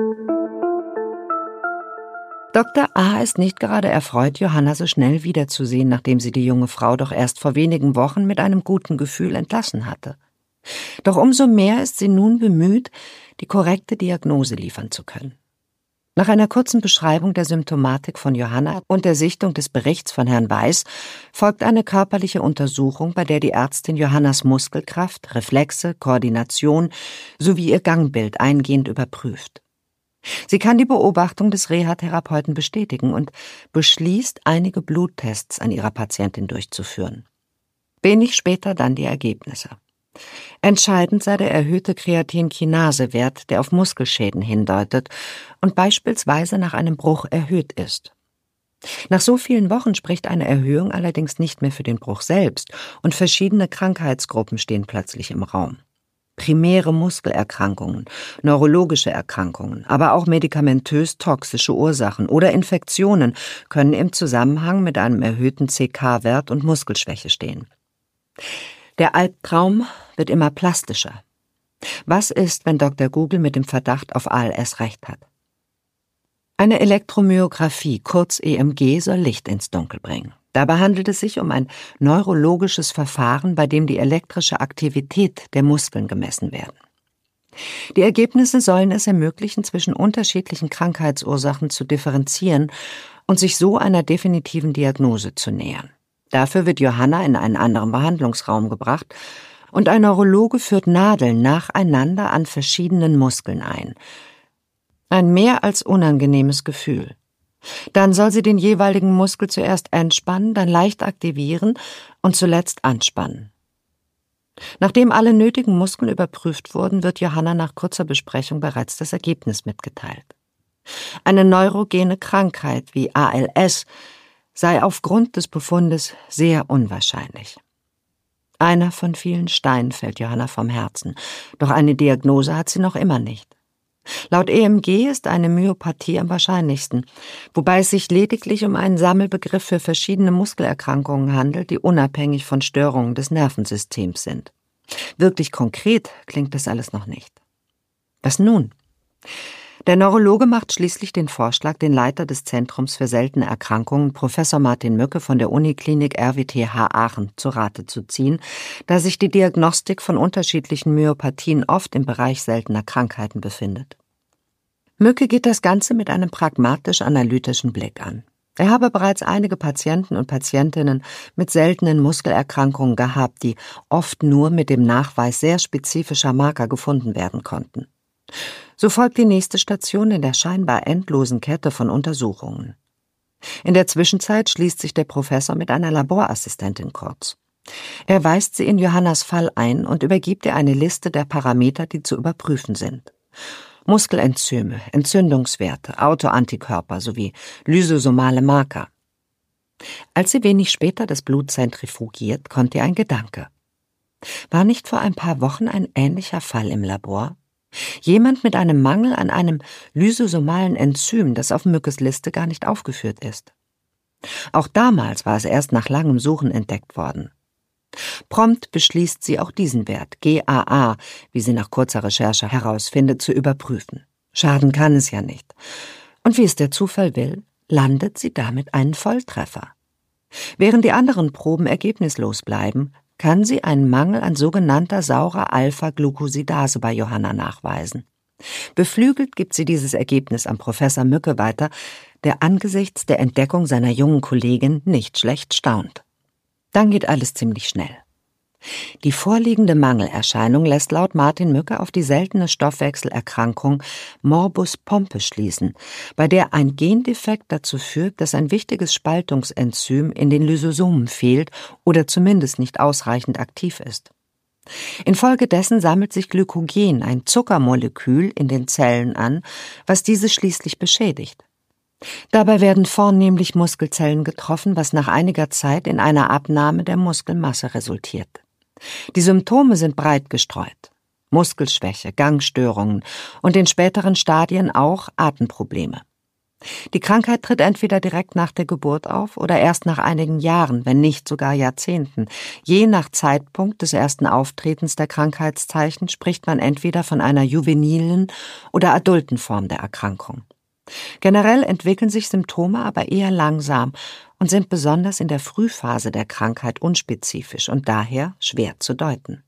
Doktor A. ist nicht gerade erfreut, Johanna so schnell wiederzusehen, nachdem sie die junge Frau doch erst vor wenigen Wochen mit einem guten Gefühl entlassen hatte. Doch umso mehr ist sie nun bemüht, die korrekte Diagnose liefern zu können. Nach einer kurzen Beschreibung der Symptomatik von Johanna und der Sichtung des Berichts von Herrn Weiß folgt eine körperliche Untersuchung, bei der die Ärztin Johannas Muskelkraft, Reflexe, Koordination sowie ihr Gangbild eingehend überprüft. Sie kann die Beobachtung des Reha-Therapeuten bestätigen und beschließt, einige Bluttests an ihrer Patientin durchzuführen. Wenig später dann die Ergebnisse. Entscheidend sei der erhöhte Kreatinkinasewert, der auf Muskelschäden hindeutet und beispielsweise nach einem Bruch erhöht ist. Nach so vielen Wochen spricht eine Erhöhung allerdings nicht mehr für den Bruch selbst und verschiedene Krankheitsgruppen stehen plötzlich im Raum. Primäre Muskelerkrankungen, neurologische Erkrankungen, aber auch medikamentös toxische Ursachen oder Infektionen können im Zusammenhang mit einem erhöhten C K-Wert und Muskelschwäche stehen. Der Albtraum wird immer plastischer. Was ist, wenn Doktor Google mit dem Verdacht auf A L S recht hat? Eine Elektromyographie, kurz E M G, soll Licht ins Dunkel bringen. Dabei handelt es sich um ein neurologisches Verfahren, bei dem die elektrische Aktivität der Muskeln gemessen werden. Die Ergebnisse sollen es ermöglichen, zwischen unterschiedlichen Krankheitsursachen zu differenzieren und sich so einer definitiven Diagnose zu nähern. Dafür wird Johanna in einen anderen Behandlungsraum gebracht und ein Neurologe führt Nadeln nacheinander an verschiedenen Muskeln ein. Ein mehr als unangenehmes Gefühl. Dann soll sie den jeweiligen Muskel zuerst entspannen, dann leicht aktivieren und zuletzt anspannen. Nachdem alle nötigen Muskeln überprüft wurden, wird Johanna nach kurzer Besprechung bereits das Ergebnis mitgeteilt. Eine neurogene Krankheit wie A L S sei aufgrund des Befundes sehr unwahrscheinlich. Einer von vielen Steinen fällt Johanna vom Herzen, doch eine Diagnose hat sie noch immer nicht. Laut E M G ist eine Myopathie am wahrscheinlichsten, wobei es sich lediglich um einen Sammelbegriff für verschiedene Muskelerkrankungen handelt, die unabhängig von Störungen des Nervensystems sind. Wirklich konkret klingt das alles noch nicht. Was nun? Der Neurologe macht schließlich den Vorschlag, den Leiter des Zentrums für seltene Erkrankungen, Professor Martin Mücke von der Uniklinik R W T H Aachen, zu Rate zu ziehen, da sich die Diagnostik von unterschiedlichen Myopathien oft im Bereich seltener Krankheiten befindet. Mücke geht das Ganze mit einem pragmatisch-analytischen Blick an. Er habe bereits einige Patienten und Patientinnen mit seltenen Muskelerkrankungen gehabt, die oft nur mit dem Nachweis sehr spezifischer Marker gefunden werden konnten. So folgt die nächste Station in der scheinbar endlosen Kette von Untersuchungen. In der Zwischenzeit schließt sich der Professor mit einer Laborassistentin kurz. Er weist sie in Johannas Fall ein und übergibt ihr eine Liste der Parameter, die zu überprüfen sind. Muskelenzyme, Entzündungswerte, Autoantikörper sowie lysosomale Marker. Als sie wenig später das Blut zentrifugiert, kommt ihr ein Gedanke. War nicht vor ein paar Wochen ein ähnlicher Fall im Labor? Jemand mit einem Mangel an einem lysosomalen Enzym, das auf Mückes Liste gar nicht aufgeführt ist. Auch damals war es erst nach langem Suchen entdeckt worden. Prompt beschließt sie auch diesen Wert, G A A, wie sie nach kurzer Recherche herausfindet, zu überprüfen. Schaden kann es ja nicht. Und wie es der Zufall will, landet sie damit einen Volltreffer. Während die anderen Proben ergebnislos bleiben, kann sie einen Mangel an sogenannter saurer Alpha-Glucosidase bei Johanna nachweisen. Beflügelt gibt sie dieses Ergebnis an Professor Mücke weiter, der angesichts der Entdeckung seiner jungen Kollegin nicht schlecht staunt. Dann geht alles ziemlich schnell. Die vorliegende Mangelerscheinung lässt laut Martin Mücke auf die seltene Stoffwechselerkrankung Morbus Pompe schließen, bei der ein Gendefekt dazu führt, dass ein wichtiges Spaltungsenzym in den Lysosomen fehlt oder zumindest nicht ausreichend aktiv ist. Infolgedessen sammelt sich Glykogen, ein Zuckermolekül, in den Zellen an, was diese schließlich beschädigt. Dabei werden vornehmlich Muskelzellen getroffen, was nach einiger Zeit in einer Abnahme der Muskelmasse resultiert. Die Symptome sind breit gestreut: Muskelschwäche, Gangstörungen und in späteren Stadien auch Atemprobleme. Die Krankheit tritt entweder direkt nach der Geburt auf oder erst nach einigen Jahren, wenn nicht sogar Jahrzehnten. Je nach Zeitpunkt des ersten Auftretens der Krankheitszeichen spricht man entweder von einer juvenilen oder adulten Form der Erkrankung. Generell entwickeln sich Symptome aber eher langsam und sind besonders in der Frühphase der Krankheit unspezifisch und daher schwer zu deuten.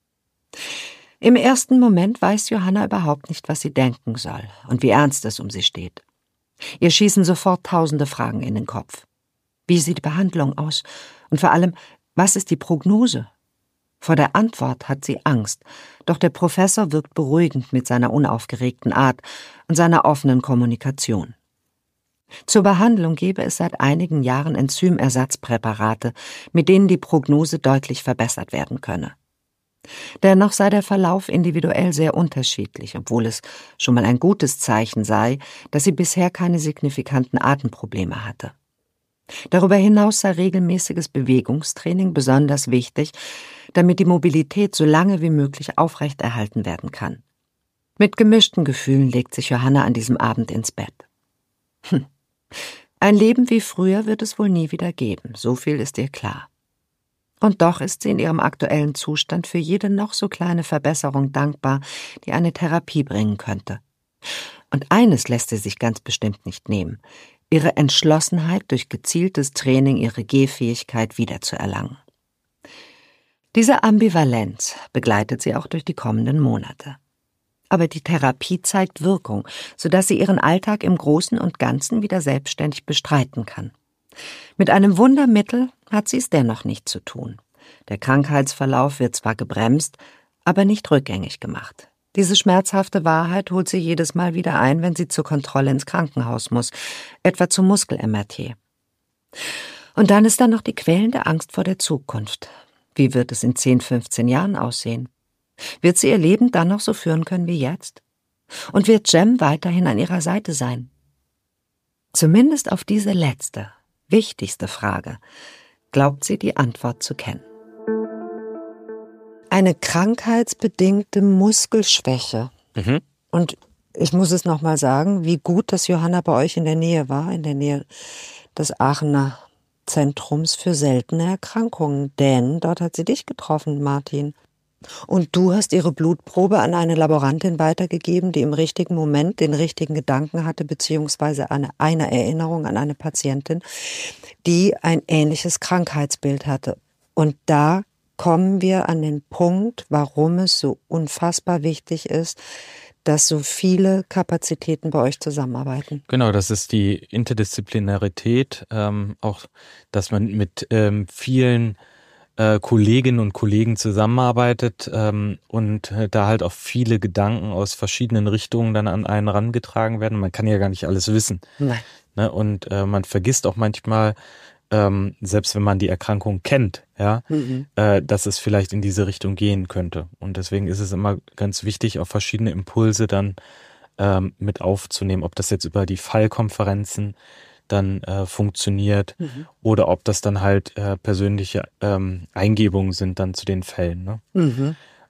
Im ersten Moment weiß Johanna überhaupt nicht, was sie denken soll und wie ernst es um sie steht. Ihr schießen sofort tausende Fragen in den Kopf. Wie sieht die Behandlung aus? Und vor allem, was ist die Prognose? Vor der Antwort hat sie Angst, doch der Professor wirkt beruhigend mit seiner unaufgeregten Art und seiner offenen Kommunikation. Zur Behandlung gebe es seit einigen Jahren Enzymersatzpräparate, mit denen die Prognose deutlich verbessert werden könne. Dennoch sei der Verlauf individuell sehr unterschiedlich, obwohl es schon mal ein gutes Zeichen sei, dass sie bisher keine signifikanten Atemprobleme hatte. Darüber hinaus sei regelmäßiges Bewegungstraining besonders wichtig, damit die Mobilität so lange wie möglich aufrechterhalten werden kann. Mit gemischten Gefühlen legt sich Johanna an diesem Abend ins Bett. Hm. Ein Leben wie früher wird es wohl nie wieder geben, so viel ist ihr klar. Und doch ist sie in ihrem aktuellen Zustand für jede noch so kleine Verbesserung dankbar, die eine Therapie bringen könnte. Und eines lässt sie sich ganz bestimmt nicht nehmen: ihre Entschlossenheit, durch gezieltes Training ihre Gehfähigkeit wiederzuerlangen. Diese Ambivalenz begleitet sie auch durch die kommenden Monate. Aber die Therapie zeigt Wirkung, sodass sie ihren Alltag im Großen und Ganzen wieder selbstständig bestreiten kann. Mit einem Wundermittel hat sie es dennoch nicht zu tun. Der Krankheitsverlauf wird zwar gebremst, aber nicht rückgängig gemacht. Diese schmerzhafte Wahrheit holt sie jedes Mal wieder ein, wenn sie zur Kontrolle ins Krankenhaus muss, etwa zum Muskel-M R T. Und dann ist da noch die quälende Angst vor der Zukunft. Wie wird es in zehn, fünfzehn Jahren aussehen? Wird sie ihr Leben dann noch so führen können wie jetzt? Und wird Jem weiterhin an ihrer Seite sein? Zumindest auf diese letzte, wichtigste Frage glaubt sie die Antwort zu kennen. Eine krankheitsbedingte Muskelschwäche. Mhm. Und ich muss es nochmal sagen, wie gut, dass Johanna bei euch in der Nähe war, in der Nähe des Aachener Zentrums für seltene Erkrankungen. Denn dort hat sie dich getroffen, Martin. Und du hast ihre Blutprobe an eine Laborantin weitergegeben, die im richtigen Moment den richtigen Gedanken hatte, beziehungsweise eine, eine Erinnerung an eine Patientin, die ein ähnliches Krankheitsbild hatte. Und da kommen wir an den Punkt, warum es so unfassbar wichtig ist, dass so viele Kapazitäten bei euch zusammenarbeiten. Genau, das ist die Interdisziplinarität, ähm, auch, dass man mit ähm, vielen äh, Kolleginnen und Kollegen zusammenarbeitet ähm, und äh, da halt auch viele Gedanken aus verschiedenen Richtungen dann an einen herangetragen werden. Man kann ja gar nicht alles wissen. Nein. Ne? Und äh, man vergisst auch manchmal, Ähm, selbst wenn man die Erkrankung kennt, ja, mhm. äh, dass es vielleicht in diese Richtung gehen könnte. Und deswegen ist es immer ganz wichtig, auch verschiedene Impulse dann ähm, mit aufzunehmen, ob das jetzt über die Fallkonferenzen dann äh, funktioniert mhm. oder ob das dann halt äh, persönliche ähm, Eingebungen sind dann zu den Fällen. Ne? Mhm.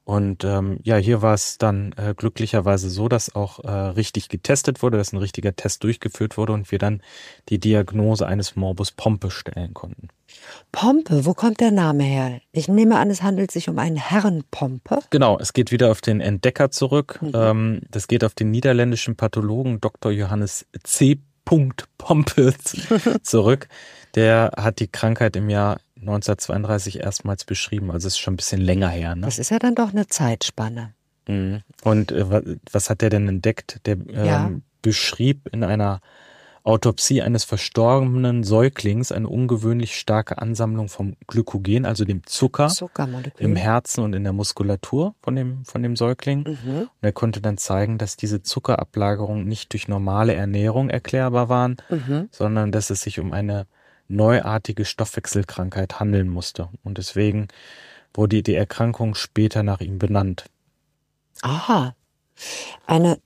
Und ähm, ja, hier war es dann äh, glücklicherweise so, dass auch äh, richtig getestet wurde, dass ein richtiger Test durchgeführt wurde und wir dann die Diagnose eines Morbus Pompe stellen konnten. Pompe, wo kommt der Name her? Ich nehme an, es handelt sich um einen Herrn Pompe. Genau, es geht wieder auf den Entdecker zurück. Mhm. Ähm, das geht auf den niederländischen Pathologen Doktor Johannes C. Pompe zurück. Der hat die Krankheit im Jahr neunzehnhundertzweiunddreißig erstmals beschrieben, also ist schon ein bisschen länger her. Ne? Das ist ja dann doch eine Zeitspanne. Mhm. Und äh, was hat der denn entdeckt? Der ähm, Ja. beschrieb in einer Autopsie eines verstorbenen Säuglings eine ungewöhnlich starke Ansammlung vom Glykogen, also dem Zucker, Zuckermolekül. im Herzen und in der Muskulatur von dem, von dem Säugling. Mhm. Und er konnte dann zeigen, dass diese Zuckerablagerungen nicht durch normale Ernährung erklärbar waren, Mhm. sondern dass es sich um eine neuartige Stoffwechselkrankheit handeln musste. Und deswegen wurde die Erkrankung später nach ihm benannt. Aha. Eine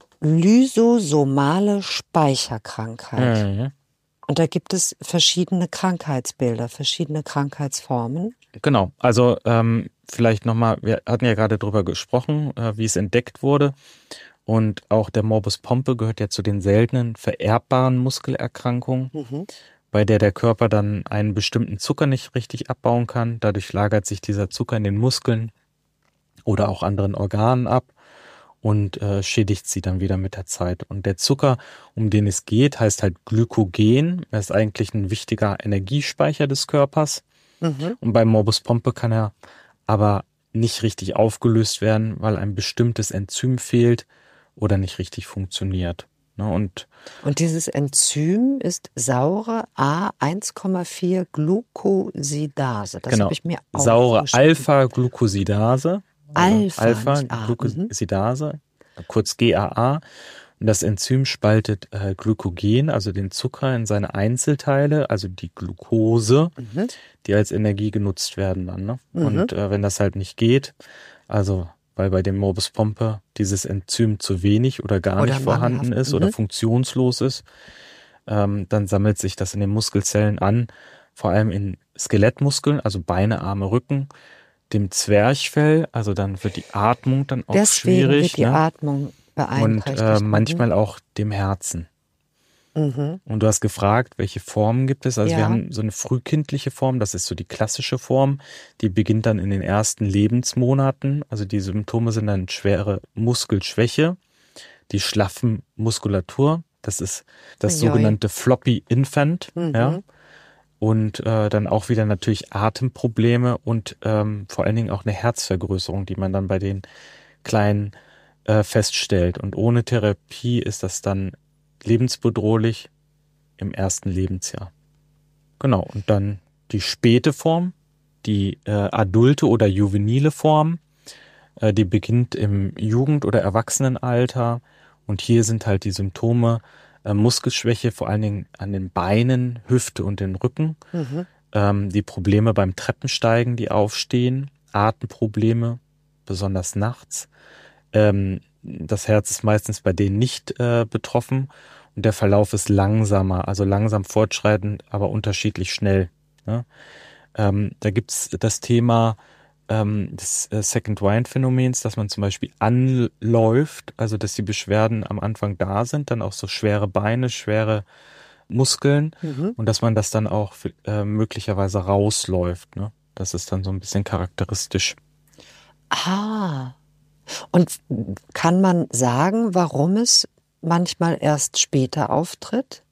lysosomale Speicherkrankheit. Mhm. Und da gibt es verschiedene Krankheitsbilder, verschiedene Krankheitsformen. Genau, also ähm, vielleicht nochmal, wir hatten ja gerade drüber gesprochen, äh, wie es entdeckt wurde. Und auch der Morbus Pompe gehört ja zu den seltenen vererbbaren Muskelerkrankungen, Mhm. bei der der Körper dann einen bestimmten Zucker nicht richtig abbauen kann. Dadurch lagert sich dieser Zucker in den Muskeln oder auch anderen Organen ab und äh, schädigt sie dann wieder mit der Zeit. Und der Zucker, um den es geht, heißt halt Glykogen. Er ist eigentlich ein wichtiger Energiespeicher des Körpers. Mhm. Und beim Morbus Pompe kann er aber nicht richtig aufgelöst werden, weil ein bestimmtes Enzym fehlt oder nicht richtig funktioniert. Ne? Und Und dieses Enzym ist saure A eins Komma vier Glucosidase. Das genau, habe ich mir saure aufgeschrieben. Alpha-Glucosidase. Alpha, Alpha nicht A. Glucosidase, kurz G A A. Und das Enzym spaltet äh, Glykogen, also den Zucker, in seine Einzelteile, also die Glucose, Mhm. die als Energie genutzt werden dann. Ne? Mhm. Und äh, wenn das halt nicht geht, also weil bei dem Morbus Pompe dieses Enzym zu wenig oder gar Oder nicht vorhanden mangelhaft, ist oder mhm. funktionslos ist, ähm, dann sammelt sich das in den Muskelzellen an, vor allem in Skelettmuskeln, also Beine, Arme, Rücken, dem Zwerchfell, also dann wird die Atmung dann auch Deswegen schwierig. wird die ne? Atmung Und beeinträchtigt. äh, manchmal auch dem Herzen. Mhm. Und du hast gefragt, welche Formen gibt es? Also Ja. wir haben so eine frühkindliche Form, das ist so die klassische Form, die beginnt dann in den ersten Lebensmonaten. Also die Symptome sind dann schwere Muskelschwäche, die schlaffen Muskulatur, das ist das Ui, ui. sogenannte Floppy Infant, Mhm. ja. Und äh, dann auch wieder natürlich Atemprobleme und ähm, vor allen Dingen auch eine Herzvergrößerung, die man dann bei den Kleinen äh, feststellt. Und ohne Therapie ist das dann lebensbedrohlich im ersten Lebensjahr. Genau, und dann die späte Form, die äh, adulte oder juvenile Form, äh, die beginnt im Jugend- oder Erwachsenenalter. Und hier sind halt die Symptome äh, Muskelschwäche, vor allen Dingen an den Beinen, Hüfte und den Rücken. Mhm. Ähm, die Probleme beim Treppensteigen, die aufstehen, Atemprobleme, besonders nachts. Ähm, das Herz ist meistens bei denen nicht äh, betroffen und der Verlauf ist langsamer, also langsam fortschreitend, aber unterschiedlich schnell. Ne? Ähm, da gibt's das Thema ähm, des äh, Second-Wind-Phänomens, dass man zum Beispiel anläuft, also dass die Beschwerden am Anfang da sind, dann auch so schwere Beine, schwere Muskeln Mhm. und dass man das dann auch äh, möglicherweise rausläuft. Ne? Das ist dann so ein bisschen charakteristisch. Ah. Und kann man sagen, warum es manchmal erst später auftritt?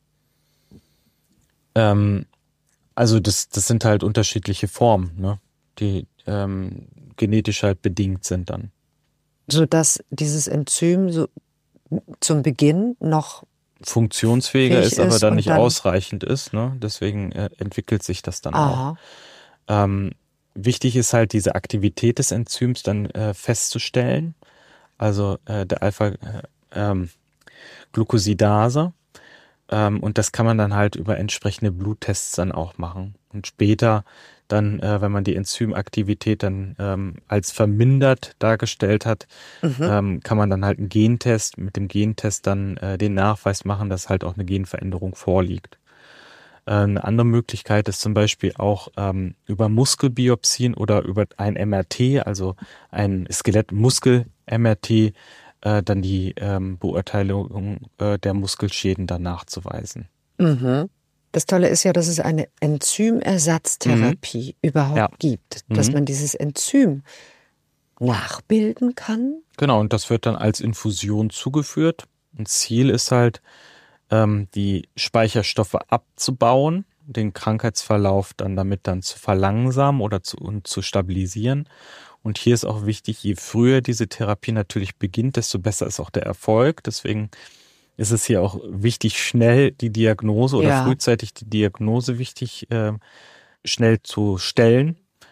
Ähm, also das, das sind halt unterschiedliche Formen, ne? die ähm, genetisch halt bedingt sind dann. Sodass dieses Enzym so zum Beginn noch Funktionsfähiger fähig ist, aber ist dann und nicht dann- ausreichend ist. Ne? Deswegen äh, entwickelt sich das dann auch. Aha. Ähm, wichtig ist halt diese Aktivität des Enzyms dann äh, festzustellen. Also äh, der Alpha-Glucosidase. Ähm, und das kann man dann halt über entsprechende Bluttests dann auch machen. Und später dann, äh, wenn man die Enzymaktivität dann ähm, als vermindert dargestellt hat, Mhm. ähm, kann man dann halt einen Gentest, mit dem Gentest dann äh, den Nachweis machen, dass halt auch eine Genveränderung vorliegt. Eine andere Möglichkeit ist zum Beispiel auch ähm, über Muskelbiopsien oder über ein M R T, also ein Skelett-Muskel-M R T, äh, dann die ähm, Beurteilung äh, der Muskelschäden dann nachzuweisen. Mhm. Das Tolle ist ja, dass es eine Enzymersatztherapie mhm. überhaupt ja. gibt, dass mhm. man dieses Enzym nachbilden kann. Genau, und das wird dann als Infusion zugeführt. Ein Ziel ist halt, ähm, die Speicherstoffe abzubauen, den Krankheitsverlauf dann damit dann zu verlangsamen oder zu, und zu stabilisieren. Und hier ist auch wichtig, je früher diese Therapie natürlich beginnt, desto besser ist auch der Erfolg. Deswegen ist es hier auch wichtig, schnell die Diagnose oder ja. frühzeitig die Diagnose wichtig, äh, schnell zu stellen.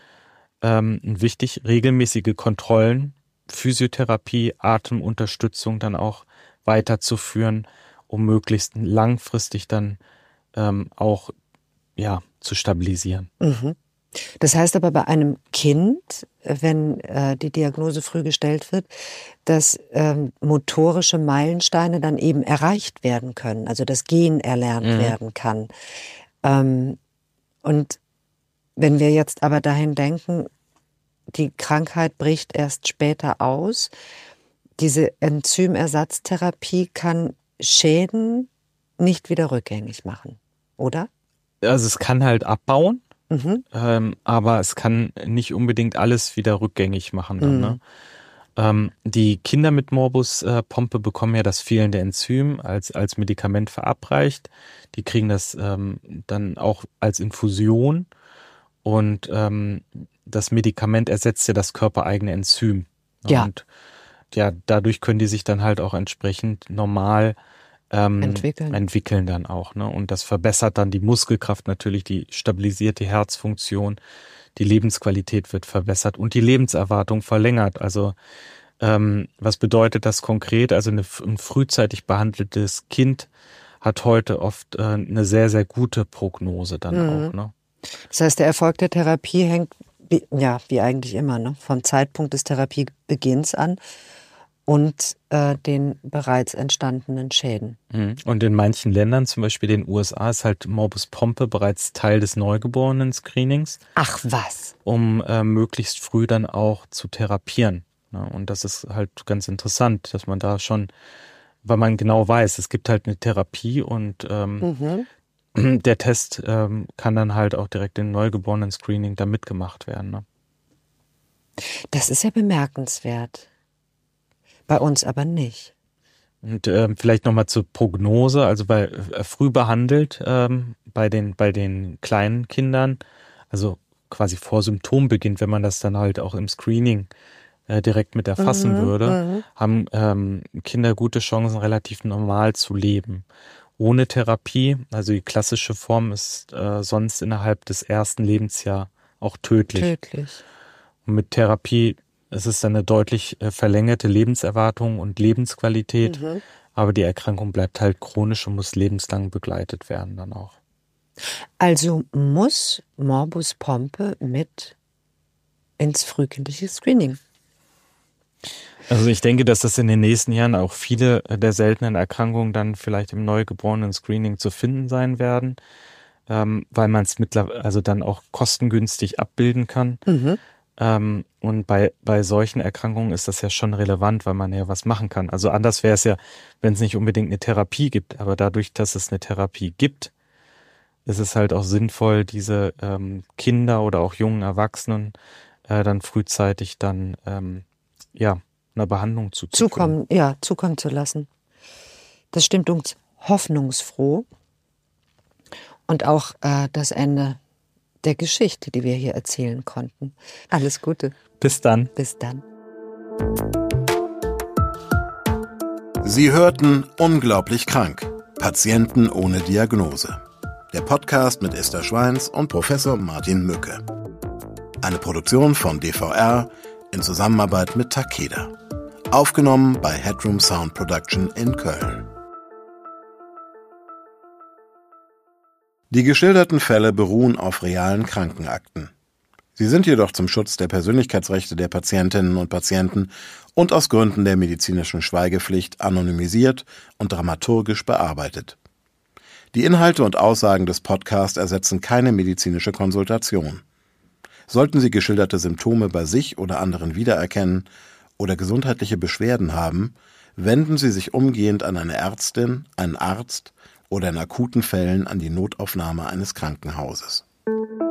Ähm, wichtig, regelmäßige Kontrollen, Physiotherapie, Atemunterstützung dann auch weiterzuführen, um möglichst langfristig dann ähm, auch ja zu stabilisieren. Mhm. Das heißt aber bei einem Kind, wenn äh, die Diagnose früh gestellt wird, dass ähm, motorische Meilensteine dann eben erreicht werden können, also das Gehen erlernt mhm. werden kann. Ähm, und wenn wir jetzt aber dahin denken, die Krankheit bricht erst später aus, diese Enzymersatztherapie kann Schäden nicht wieder rückgängig machen, oder? Also es kann halt abbauen. Mhm. Ähm, aber es kann nicht unbedingt alles wieder rückgängig machen. Dann, mhm. ne? ähm, die Kinder mit Morbus äh, Pompe bekommen ja das fehlende Enzym als, als Medikament verabreicht. Die kriegen das ähm, dann auch als Infusion und ähm, das Medikament ersetzt ja das körpereigene Enzym. Ja. Und ja, dadurch können die sich dann halt auch entsprechend normal Ähm, entwickeln. entwickeln dann auch, ne? Und das verbessert dann die Muskelkraft natürlich, die stabilisiert die Herzfunktion, die Lebensqualität wird verbessert und die Lebenserwartung verlängert. Also ähm, was bedeutet das konkret? Also eine, ein frühzeitig behandeltes Kind hat heute oft äh, eine sehr, sehr gute Prognose dann mhm. auch, ne? Das heißt, der Erfolg der Therapie hängt, wie, ja, wie eigentlich immer, ne? Vom Zeitpunkt des Therapiebeginns an und äh, den bereits entstandenen Schäden. Und in manchen Ländern, zum Beispiel den U S A, ist halt Morbus Pompe bereits Teil des Neugeborenen-Screenings. Ach was! Um äh, möglichst früh dann auch zu therapieren. Ja, und das ist halt ganz interessant, dass man da schon, weil man genau weiß, es gibt halt eine Therapie und ähm, mhm. der Test ähm, kann dann halt auch direkt im Neugeborenen-Screening da mitgemacht werden. Ne? Das ist ja bemerkenswert. Bei uns aber nicht. Und äh, vielleicht nochmal zur Prognose, also bei äh, früh behandelt ähm, bei den bei den kleinen Kindern, also quasi vor Symptombeginn, wenn man das dann halt auch im Screening äh, direkt mit erfassen mhm, würde, mhm. haben ähm, Kinder gute Chancen, relativ normal zu leben. Ohne Therapie, also die klassische Form ist äh, sonst innerhalb des ersten Lebensjahres auch tödlich. Tödlich. Und mit Therapie es ist eine deutlich verlängerte Lebenserwartung und Lebensqualität, mhm. aber die Erkrankung bleibt halt chronisch und muss lebenslang begleitet werden dann auch. Also muss Morbus Pompe mit ins frühkindliche Screening? Also ich denke, dass das in den nächsten Jahren auch viele der seltenen Erkrankungen dann vielleicht im Neugeborenen-Screening zu finden sein werden, ähm, weil man es mittlerweile also dann auch kostengünstig abbilden kann. Mhm. Ähm, und bei, bei solchen Erkrankungen ist das ja schon relevant, weil man ja was machen kann. Also anders wäre es ja, wenn es nicht unbedingt eine Therapie gibt, aber dadurch, dass es eine Therapie gibt, ist es halt auch sinnvoll, diese ähm, Kinder oder auch jungen Erwachsenen äh, dann frühzeitig dann ähm, ja einer Behandlung zuzuführen. Zukommen, ja, zukommen zu lassen. Das stimmt uns hoffnungsfroh. Und auch äh, das Ende der Geschichte, die wir hier erzählen konnten. Alles Gute. Bis dann. Bis dann. Sie hörten Unglaublich krank. Patienten ohne Diagnose. Der Podcast mit Esther Schweins und Professor Martin Mücke. Eine Produktion von D V R in Zusammenarbeit mit Takeda. Aufgenommen bei Headroom Sound Production in Köln. Die geschilderten Fälle beruhen auf realen Krankenakten. Sie sind jedoch zum Schutz der Persönlichkeitsrechte der Patientinnen und Patienten und aus Gründen der medizinischen Schweigepflicht anonymisiert und dramaturgisch bearbeitet. Die Inhalte und Aussagen des Podcasts ersetzen keine medizinische Konsultation. Sollten Sie geschilderte Symptome bei sich oder anderen wiedererkennen oder gesundheitliche Beschwerden haben, wenden Sie sich umgehend an eine Ärztin, einen Arzt oder in akuten Fällen an die Notaufnahme eines Krankenhauses.